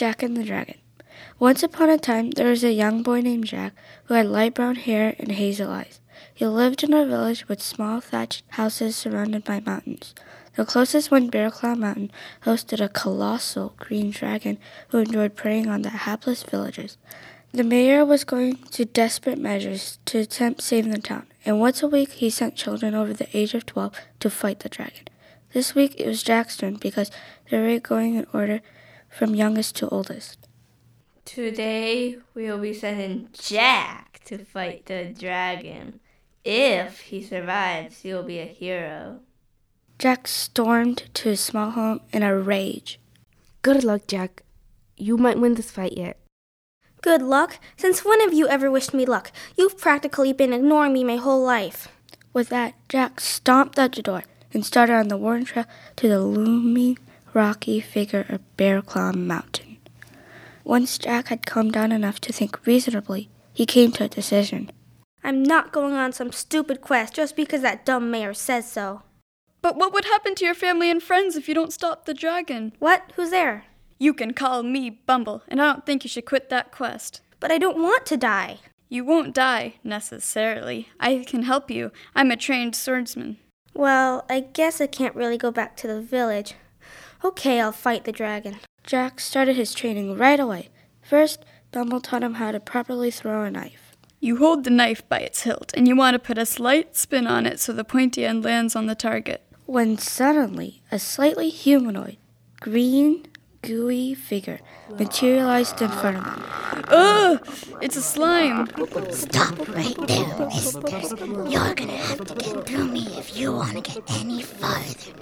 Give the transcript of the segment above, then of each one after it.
Jack and the Dragon. Once upon a time, there was a young boy named Jack who had light brown hair and hazel eyes. He lived in a village with small thatched houses surrounded by mountains. The closest one, Bear Claw Mountain, hosted a colossal green dragon who enjoyed preying on the hapless villagers. The mayor was going to desperate measures to attempt saving the town, and once a week he sent children over the age of 12 to fight the dragon. This week it was Jack's turn because they were going in order from youngest to oldest. Today we will be sending Jack to fight the dragon. If he survives, he will be a hero. Jack stormed to his small home in a rage. Good luck, Jack. You might win this fight yet. Good luck? Since when have you ever wished me luck? You've practically been ignoring me my whole life. With that, Jack stomped out the door and started on the worn trail to the looming, rocky figure of Bear Claw Mountain. Once Jack had calmed down enough to think reasonably, he came to a decision. I'm not going on some stupid quest just because that dumb mayor says so. But what would happen to your family and friends if you don't stop the dragon? What? Who's there? You can call me Bumble, and I don't think you should quit that quest. But I don't want to die. You won't die, necessarily. I can help you. I'm a trained swordsman. Well, I guess I can't really go back to the village. Okay, I'll fight the dragon. Jack started his training right away. First, Bumble taught him how to properly throw a knife. You hold the knife by its hilt, and you want to put a slight spin on it so the pointy end lands on the target. When suddenly, a slightly humanoid, green, gooey figure materialized in front of him. Ugh! It's a slime! Stop right there, misters. You're gonna have to get through me if you want to get any farther.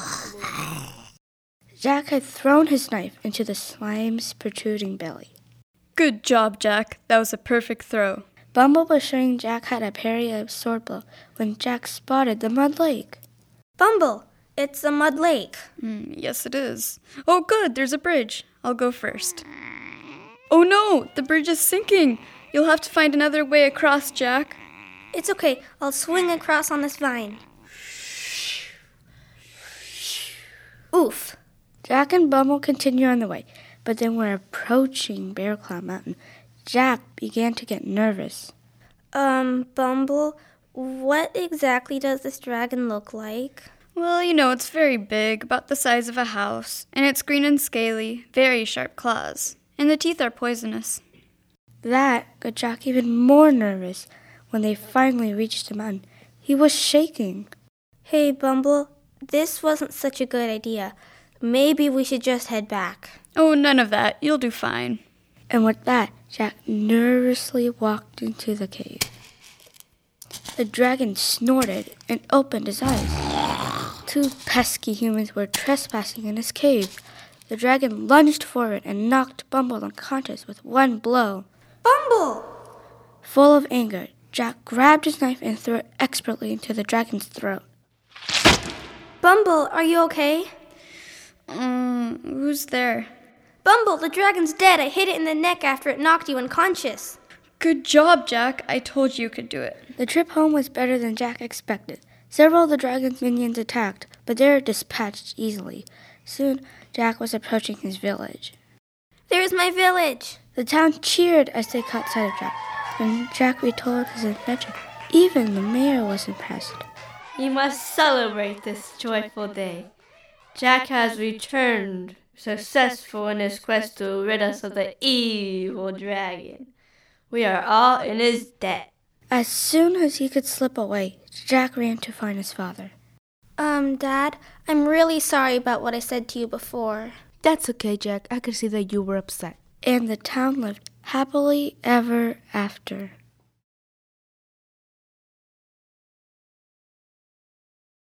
Jack had thrown his knife into the slime's protruding belly. Good job, Jack. That was a perfect throw. Bumble was showing Jack how to parry a sword blow when Jack spotted the mud lake. Bumble, it's a mud lake. Yes, it is. Oh, good, there's a bridge. I'll go first. Oh no, the bridge is sinking. You'll have to find another way across, Jack. It's okay, I'll swing across on this vine. Oof. Jack and Bumble continued on the way, but then were approaching Bear Claw Mountain. Jack began to get nervous. Bumble, what exactly does this dragon look like? Well, it's very big, about the size of a house, and it's green and scaly, very sharp claws, and the teeth are poisonous. That got Jack even more nervous when they finally reached the mountain. He was shaking. Hey, Bumble, this wasn't such a good idea. Maybe we should just head back. Oh, none of that. You'll do fine. And with that, Jack nervously walked into the cave. The dragon snorted and opened his eyes. 2 pesky humans were trespassing in his cave. The dragon lunged forward and knocked Bumble unconscious with one blow. Bumble! Full of anger, Jack grabbed his knife and threw it expertly into the dragon's throat. Bumble, are you okay? Who's there? Bumble, the dragon's dead. I hit it in the neck after it knocked you unconscious. Good job, Jack. I told you could do it. The trip home was better than Jack expected. Several of the dragon's minions attacked, but they were dispatched easily. Soon, Jack was approaching his village. There's my village! The town cheered as they caught sight of Jack. When Jack retold his adventure, even the mayor was impressed. You must celebrate this joyful day. Jack has returned, successful in his quest to rid us of the evil dragon. We are all in his debt. As soon as he could slip away, Jack ran to find his father. Dad, I'm really sorry about what I said to you before. That's okay, Jack. I could see that you were upset. And the town lived happily ever after.